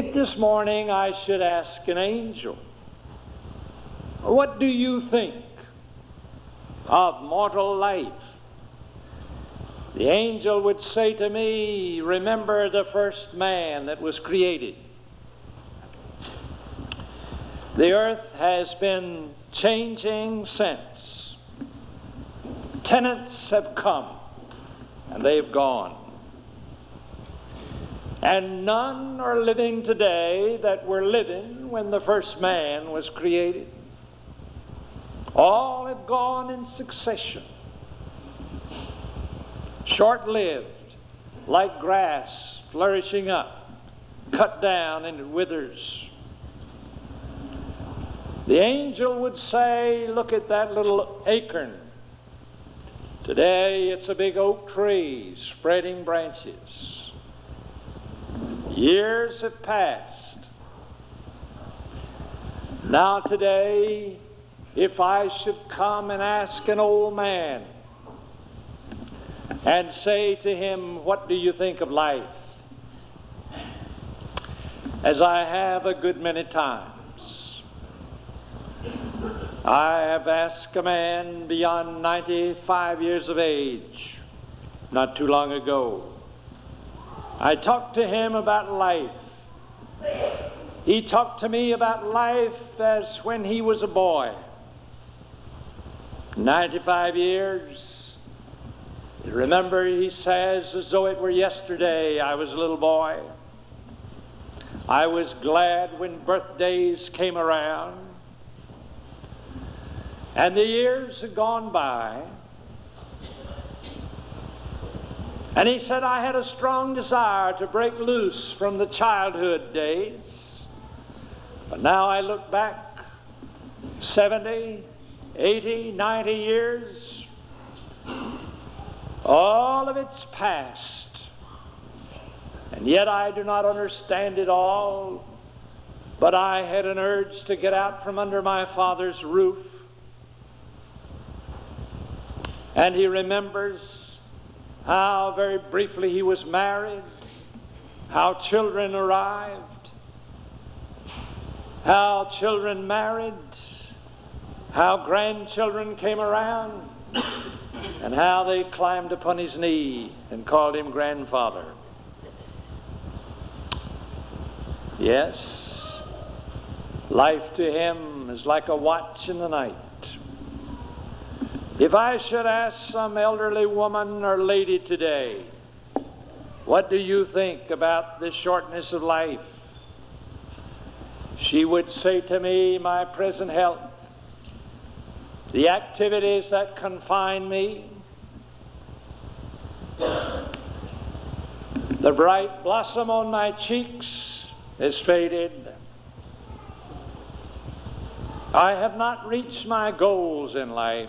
If this morning I should ask an angel, what do you think of mortal life? The angel would say to me, remember the first man that was created. The earth has been changing since. Tenants have come and they've gone. And none are living today that were living when the first man was created. All have gone in succession. Short-lived, like grass flourishing up, cut down and it withers. The angel would say, look at that little acorn. Today it's a big oak tree spreading branches. Years have passed. Now today, if I should come and ask an old man and say to him, what do you think of life? As I have a good many times, I have asked a man beyond 95 years of age not too long ago. I talked to him about life. He talked to me about life as when he was a boy. 95 years. Remember, he says, as though it were yesterday, I was a little boy. I was glad when birthdays came around. And the years had gone by. And he said, I had a strong desire to break loose from the childhood days. But now I look back 70, 80, 90 years. All of it's past. And yet I do not understand it all. But I had an urge to get out from under my father's roof. And he remembers how very briefly he was married, how children arrived, how children married, how grandchildren came around, and how they climbed upon his knee and called him grandfather. Yes, life to him is like a watch in the night. If I should ask some elderly woman or lady today, what do you think about the shortness of life? She would say to me, my present health, the activities that confine me, the bright blossom on my cheeks is faded. I have not reached my goals in life.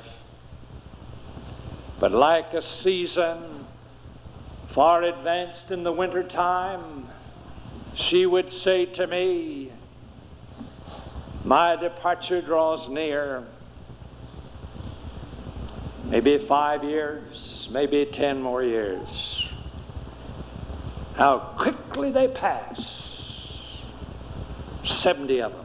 But like a season far advanced in the winter time, she would say to me, my departure draws near. Maybe 5 years, maybe 10 more years. How quickly they pass. 70 of them.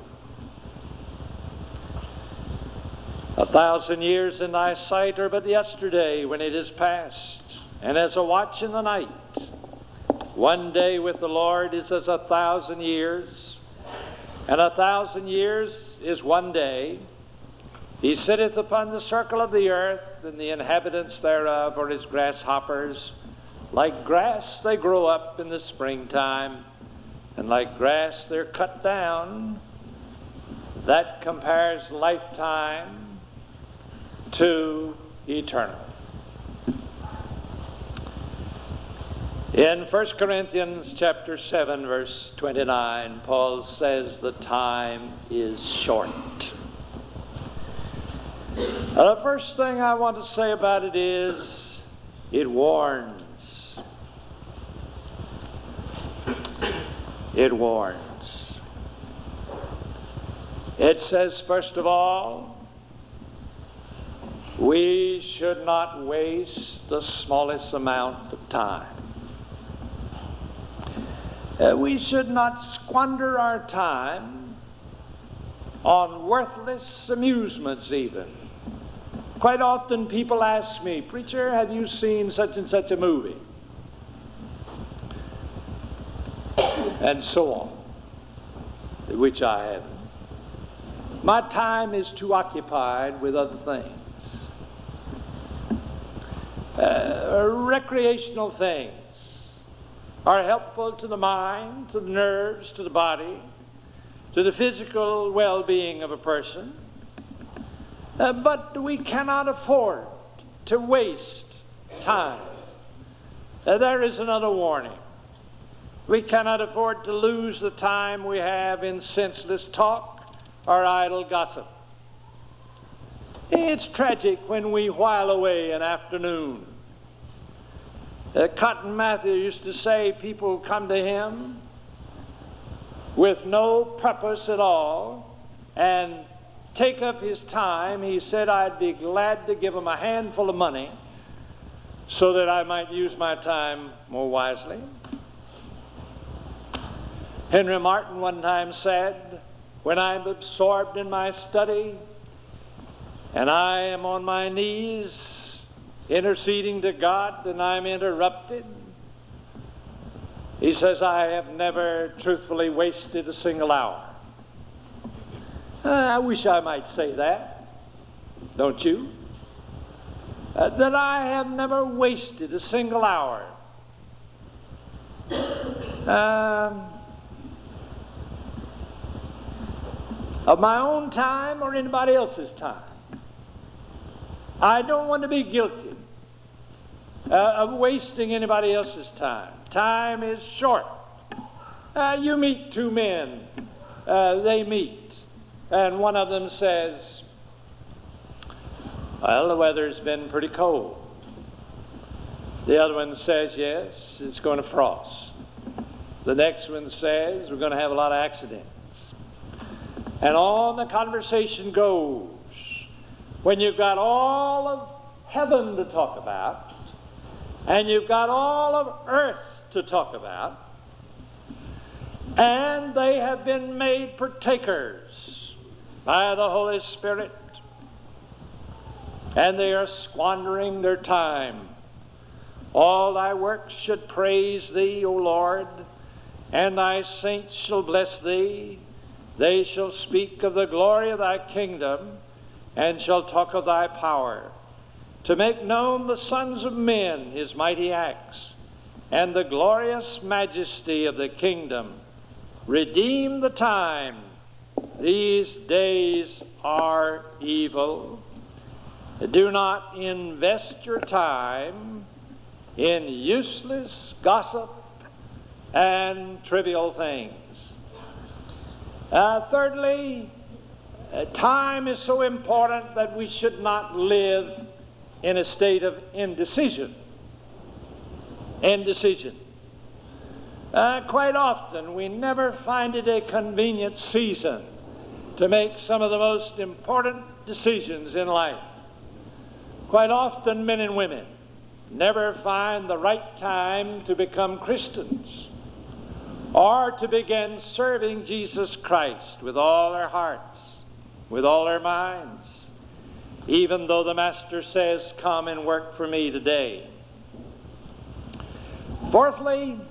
1,000 years in thy sight are but yesterday when it is past, and as a watch in the night. One day with the Lord is as 1,000 years, and 1,000 years is one day. He sitteth upon the circle of the earth, and the inhabitants thereof are as grasshoppers. Like grass they grow up in the springtime, and like grass they're cut down. That compares lifetime to eternal. In 1 Corinthians chapter 7, verse 29, Paul says the time is short. The first thing I want to say about it is it warns. It warns. It says, first of all, we should not waste the smallest amount of time. We should not squander our time on worthless amusements even. Quite often people ask me, "Preacher, have you seen such and such a movie?" And so on, which I haven't. My time is too occupied with other things. Recreational things are helpful to the mind, to the nerves, to the body, to the physical well-being of a person. But we cannot afford to waste time. There is another warning. We cannot afford to lose the time we have in senseless talk or idle gossip. It's tragic when we while away an afternoon. Cotton Mather used to say people come to him with no purpose at all and take up his time. He said, "I'd be glad to give him a handful of money so that I might use my time more wisely." Henry Martin one time said, "When I'm absorbed in my study and I am on my knees interceding to God and I'm interrupted," he says, "I have never truthfully wasted a single hour." I wish I might say that, don't you? That I have never wasted a single hour. Of my own time or anybody else's time. I don't want to be guilty of wasting anybody else's time. Time is short. You meet two men, they meet, and one of them says, "Well, the weather's been pretty cold." The other one says, "Yes, it's going to frost." The next one says, "We're going to have a lot of accidents." And on the conversation goes. When you've got all of heaven to talk about, and you've got all of earth to talk about, and they have been made partakers by the Holy Spirit, and they are squandering their time. "All thy works should praise thee, O Lord, and thy saints shall bless thee. They shall speak of the glory of thy kingdom, and shall talk of thy power, to make known the sons of men his mighty acts, and the glorious majesty of the kingdom. Redeem the time. These days are evil. Do not invest your time in useless gossip and trivial things." Thirdly, time is so important that we should not live in a state of indecision. Quite often we never find it a convenient season to make some of the most important decisions in life. Quite often men and women never find the right time to become Christians or to begin serving Jesus Christ with all their hearts, with all their minds, even though the Master says, "Come and work for me today." Fourthly,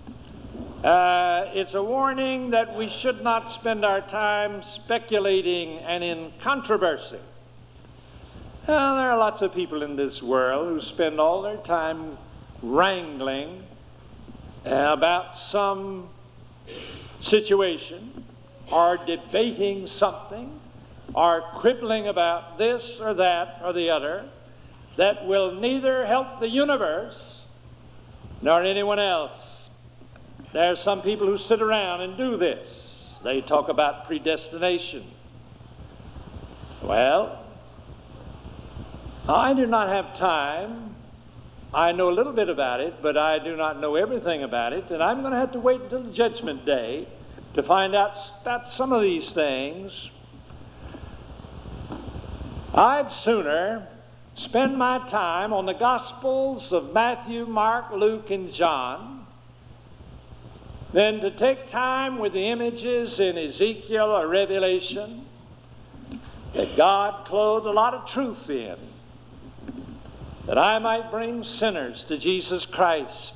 it's a warning that we should not spend our time speculating and in controversy. There are lots of people in this world who spend all their time wrangling about some situation, or debating something, or quibbling about this or that or the other, that will neither help the universe nor anyone else. There are some people who sit around and do this. They talk about predestination. Well, I do not have time. I know a little bit about it, but I do not know everything about it, and I'm going to have to wait until the judgment day to find out about some of these things. I'd sooner spend my time on the Gospels of Matthew, Mark, Luke, and John than to take time with the images in Ezekiel or Revelation that God clothed a lot of truth in, that I might bring sinners to Jesus Christ.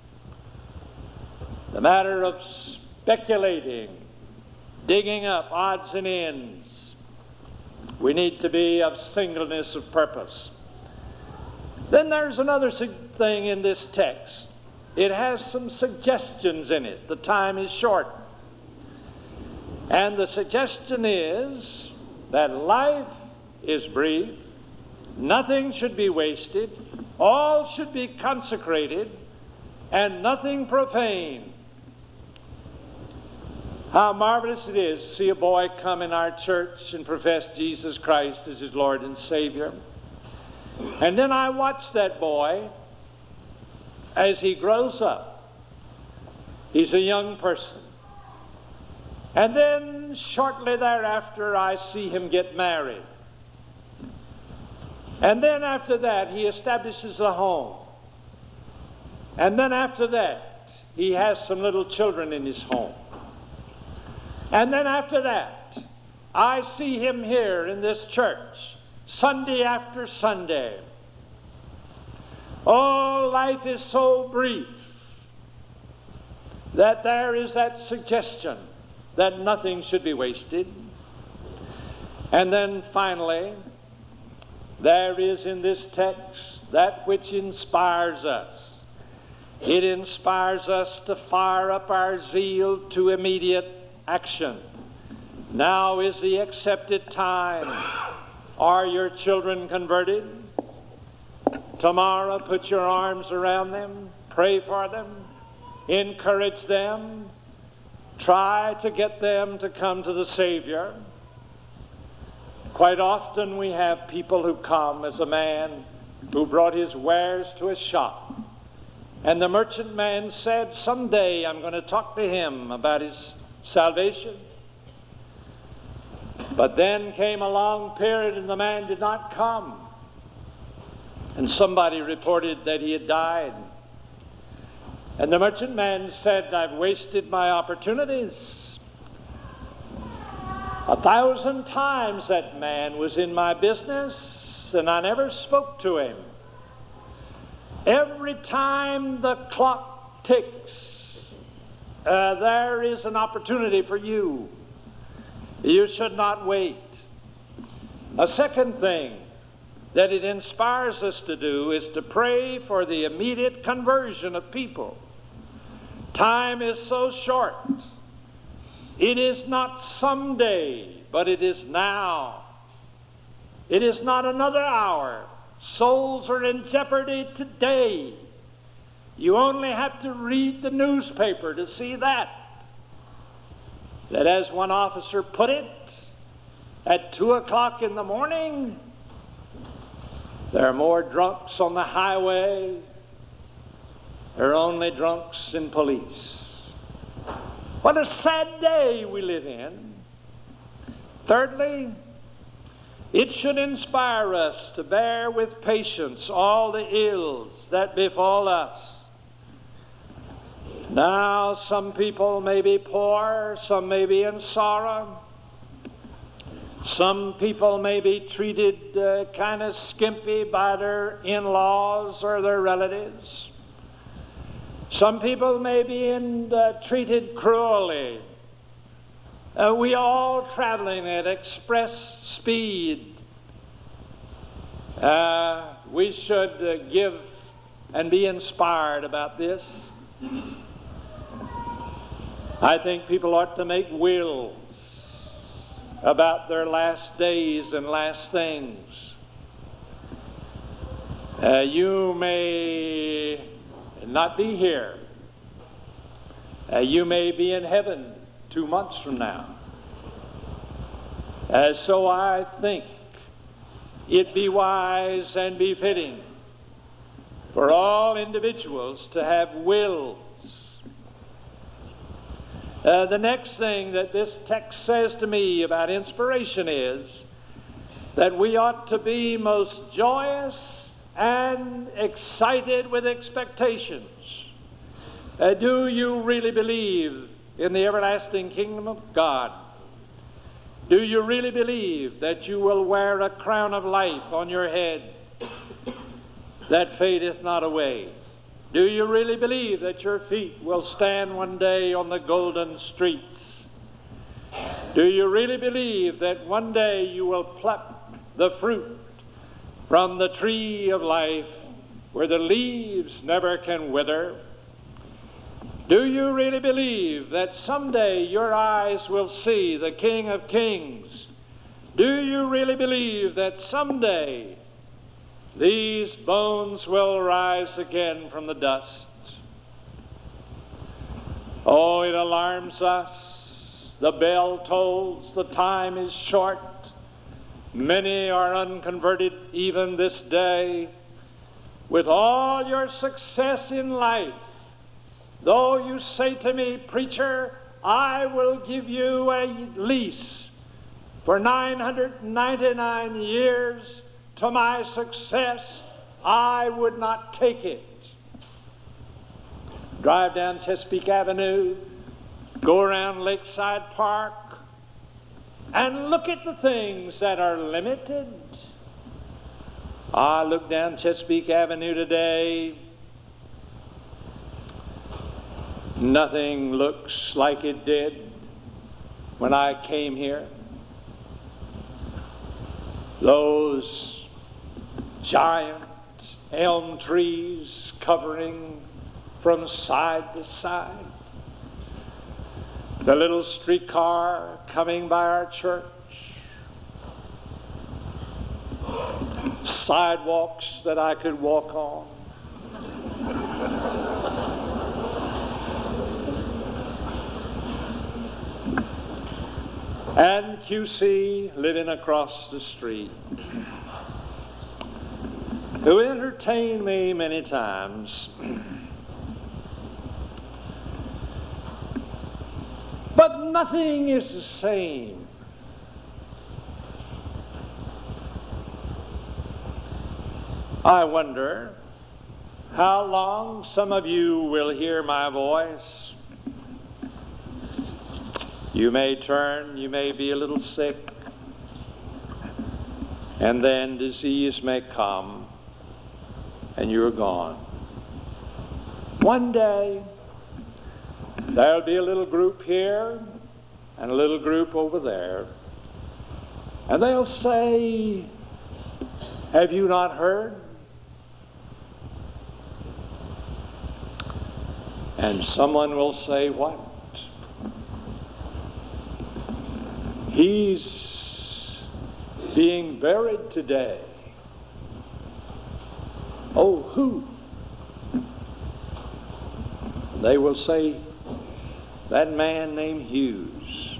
The matter of speculating, digging up odds and ends, we need to be of singleness of purpose. Then there's another thing in this text. It has some suggestions in it. The time is short. And the suggestion is that life is brief, nothing should be wasted, all should be consecrated, and nothing profane. How marvelous it is to see a boy come in our church and profess Jesus Christ as his Lord and Savior. And then I watch that boy as he grows up. He's a young person. And then shortly thereafter I see him get married. And then after that he establishes a home. And then after that he has some little children in his home. And then after that I see him here in this church Sunday after Sunday. Oh, life is so brief that there is that suggestion that nothing should be wasted. And then finally, there is in this text that which inspires us. It inspires us to fire up our zeal to immediate action. Now is the accepted time. Are your children converted? Tomorrow, put your arms around them, pray for them, encourage them, try to get them to come to the Savior. Quite often we have people who come, as a man who brought his wares to a shop, and the merchant man said, someday I'm going to talk to him about his salvation. But then came a long period and the man did not come. And somebody reported that he had died. And the merchant man said, I've wasted my opportunities. 1,000 times that man was in my business and I never spoke to him. Every time the clock ticks, there is an opportunity for you. You should not wait. A second thing that it inspires us to do is to pray for the immediate conversion of people. Time is so short. It is not someday, but it is now. It is not another hour. Souls are in jeopardy today. You only have to read the newspaper to see that. That as one officer put it, at 2 o'clock in the morning, there are more drunks on the highway. There are only drunks in police. What a sad day we live in. Thirdly, it should inspire us to bear with patience all the ills that befall us. Now, some people may be poor, some may be in sorrow. Some people may be treated kind of skimpy by their in-laws or their relatives. Some people may be treated cruelly. We all traveling at express speed. We should give and be inspired about this. I think people ought to make wills about their last days and last things. You may not be here. You may be in heaven 2 months from now. So I think it be wise and befitting for all individuals to have wills. The next thing that this text says to me about inspiration is that we ought to be most joyous and excited with expectations. Do you really believe in the everlasting kingdom of God? Do you really believe that you will wear a crown of life on your head that fadeth not away? Do you really believe that your feet will stand one day on the golden streets? Do you really believe that one day you will pluck the fruit from the tree of life where the leaves never can wither? Do you really believe that someday your eyes will see the King of Kings? Do you really believe that someday these bones will rise again from the dust? Oh, it alarms us. The bell tolls, the time is short. Many are unconverted even this day. With all your success in life, though you say to me, preacher, I will give you a lease for 999 years to my success, I would not take it. Drive down Chesapeake Avenue, go around Lakeside Park, and look at the things that are limited. I look down Chesapeake Avenue today. Nothing looks like it did when I came here. Those giant elm trees covering from side to side. The little streetcar coming by our church. Sidewalks that I could walk on. And QC living across the street, who entertained me many times. But nothing is the same. I wonder how long some of you will hear my voice. You may turn, you may be a little sick, and then disease may come, and you're gone. One day, there'll be a little group here and a little group over there, and they'll say, have you not heard? And someone will say, what? He's being buried today. Oh, who? They will say, that man named Hughes.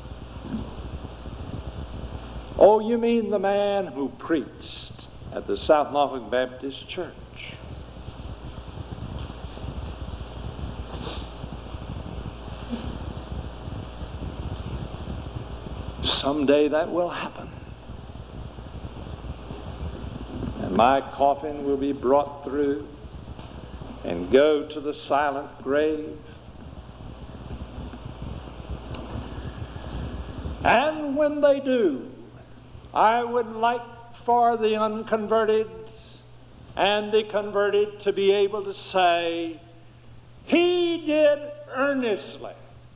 Oh, you mean the man who preached at the South Norfolk Baptist Church? Someday that will happen. And my coffin will be brought through and go to the silent grave. And when they do, I would like for the unconverted and the converted to be able to say, he did earnestly,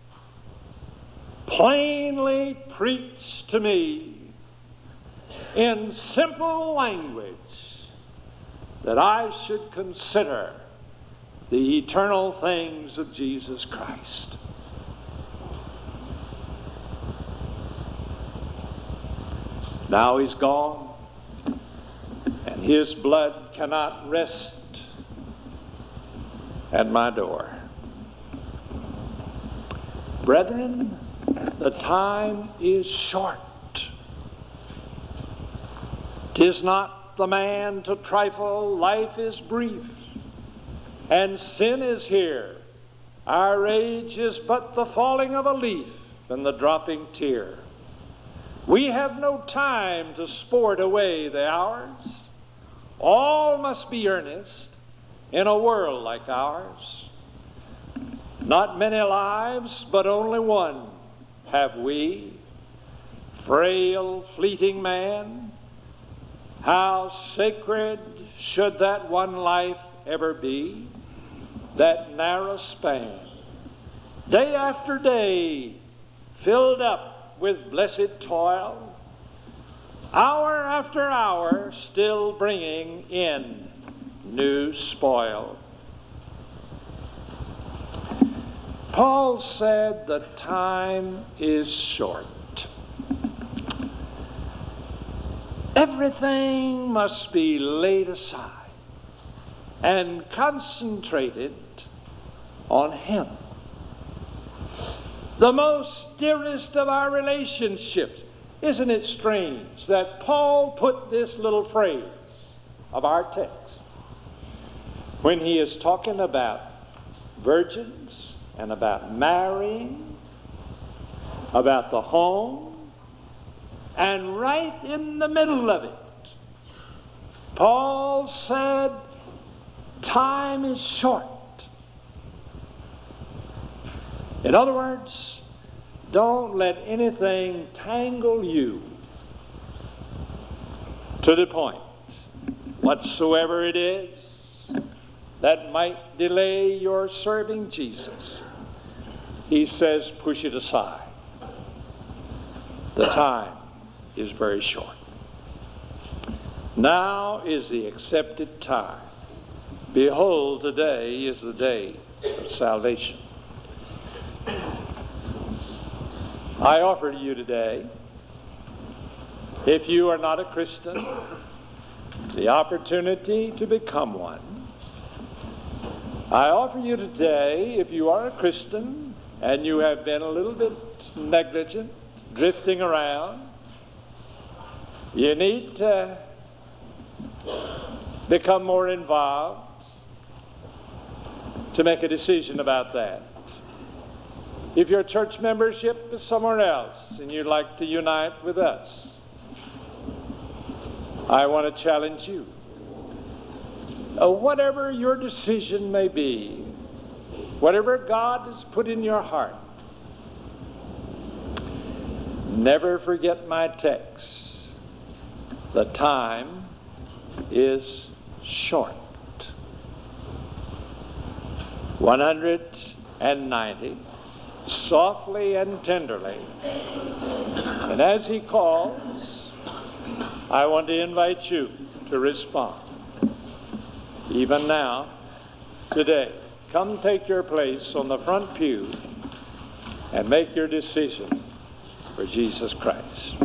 plainly preach to me in simple language that I should consider the eternal things of Jesus Christ. Now he's gone, and his blood cannot rest at my door. Brethren, the time is short. 'Tis not the man to trifle, life is brief, and sin is here. Our age is but the falling of a leaf and the dropping tear. We have no time to sport away the hours. All must be earnest in a world like ours. Not many lives, but only one have we. Frail, fleeting man, how sacred should that one life ever be, that narrow span, day after day, filled up with blessed toil, hour after hour, still bringing in new spoil. Paul said the time is short. Everything must be laid aside and concentrated on Him. The most dearest of our relationships. Isn't it strange that Paul put this little phrase of our text when he is talking about virgins and about marrying, about the home, and right in the middle of it, Paul said, time is short. In other words, don't let anything tangle you to the point, whatsoever it is, that might delay your serving Jesus. He says, push it aside. The time is very short. Now is the accepted time. Behold, today is the day of salvation. I offer to you today, if you are not a Christian, the opportunity to become one. I offer you today, if you are a Christian and you have been a little bit negligent, drifting around, you need to become more involved to make a decision about that. If your church membership is somewhere else and you'd like to unite with us, I want to challenge you. Whatever your decision may be, whatever God has put in your heart, never forget my text. The time is short. 190, softly and tenderly. And as he calls, I want to invite you to respond. Even now, today, come take your place on the front pew and make your decision for Jesus Christ.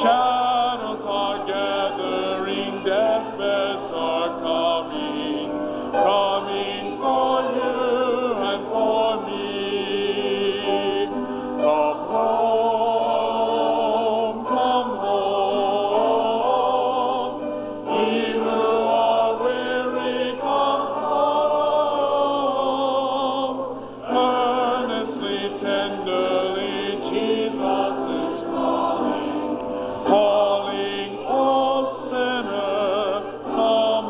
Shadows are gathering, deathbeds are coming, coming for you and for me. Come home, come home. Ye who are weary, come home. Earnestly, tenderly, Jesus is calling, calling, oh sinner, come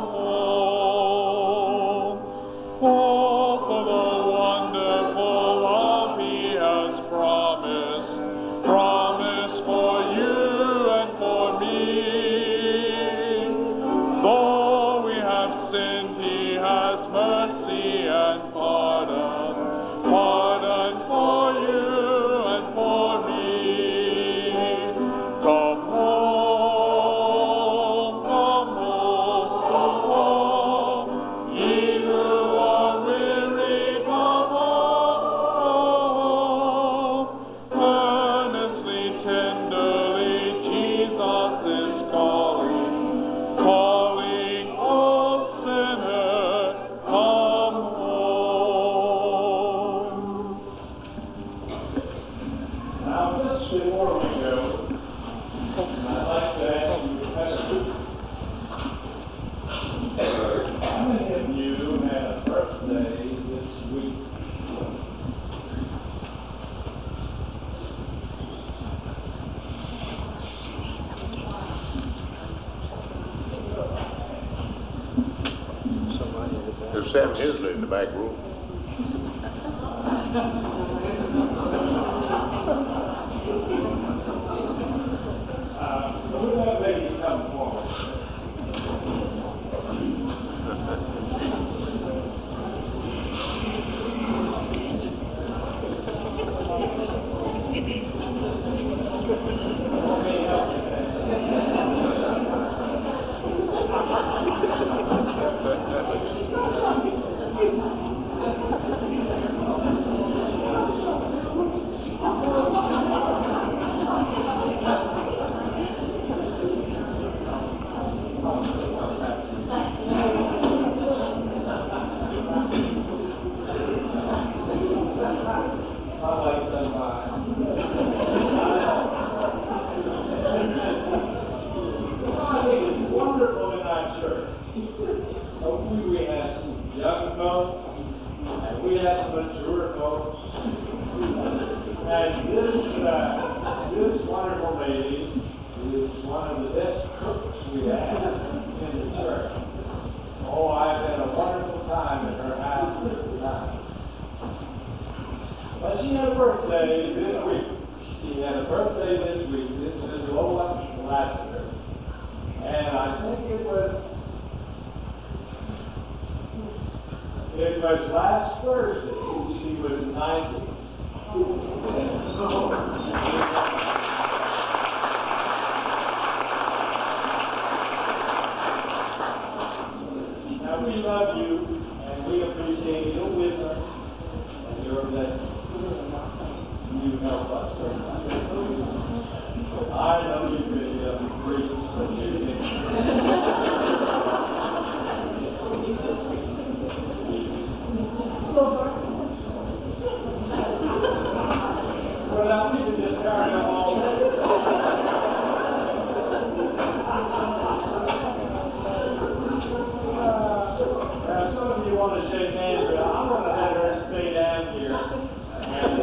home. Oh, for the wonderful love He has promised, promised for you and for me. Though we have sinned, He has mercy and pardon, pardon for you and for me. Come home, come home, come home. Ye who are weary, come home. Earnestly, tenderly, Jesus is calling, calling, oh sinner, come home. Now, just before we go, I'd like to ask you a question. How many of you had a birthday this week? There's Sam Hensley in the back room. Would that lady come forward? This wonderful lady is one of the best cooks we have in the church. Oh, I've had a wonderful time at her house every time. But she had a birthday this week. She had a birthday this week. This is Lola Lassiter. And I think it was last Thursday. She was 90. Now we love you and we appreciate your wisdom and your blessings. You help us so much. I know you really preach, but you didn't. Well, now we can just carry them all. Some of you want to shake hands, but I'm going to let her stay down here. And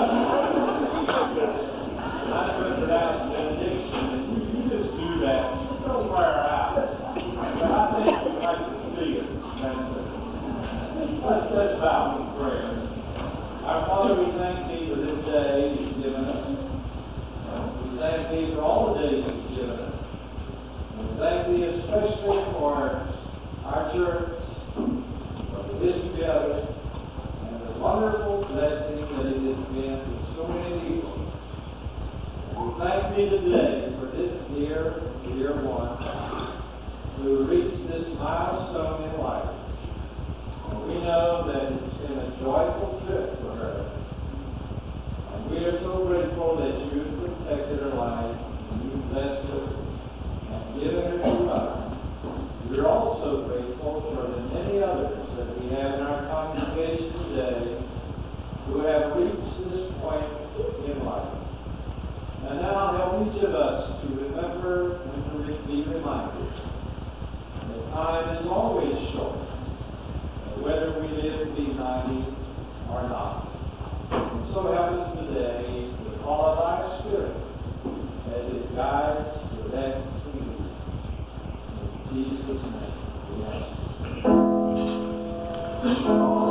I'm going to pronounce benediction, and you just do that. Don't wear her out. But I think we'd like to see it. Let's bow in prayer. Our Father, we thank Thee for this day You've given us. We thank Thee for all the days You've given us. We thank Thee especially for our church, for this together, and the wonderful blessing that it has been to so many people. And we thank Thee today for this dear one who reached this milestone in life. And we know that it's been a joyful trip for her. And we are so grateful that you protected her life and you blessed her of us to remember and to be reminded that time is always short, whether we live to be 90 or not. And so help us today with all of thy Spirit as it guides the next few weeks. In Jesus' name we ask.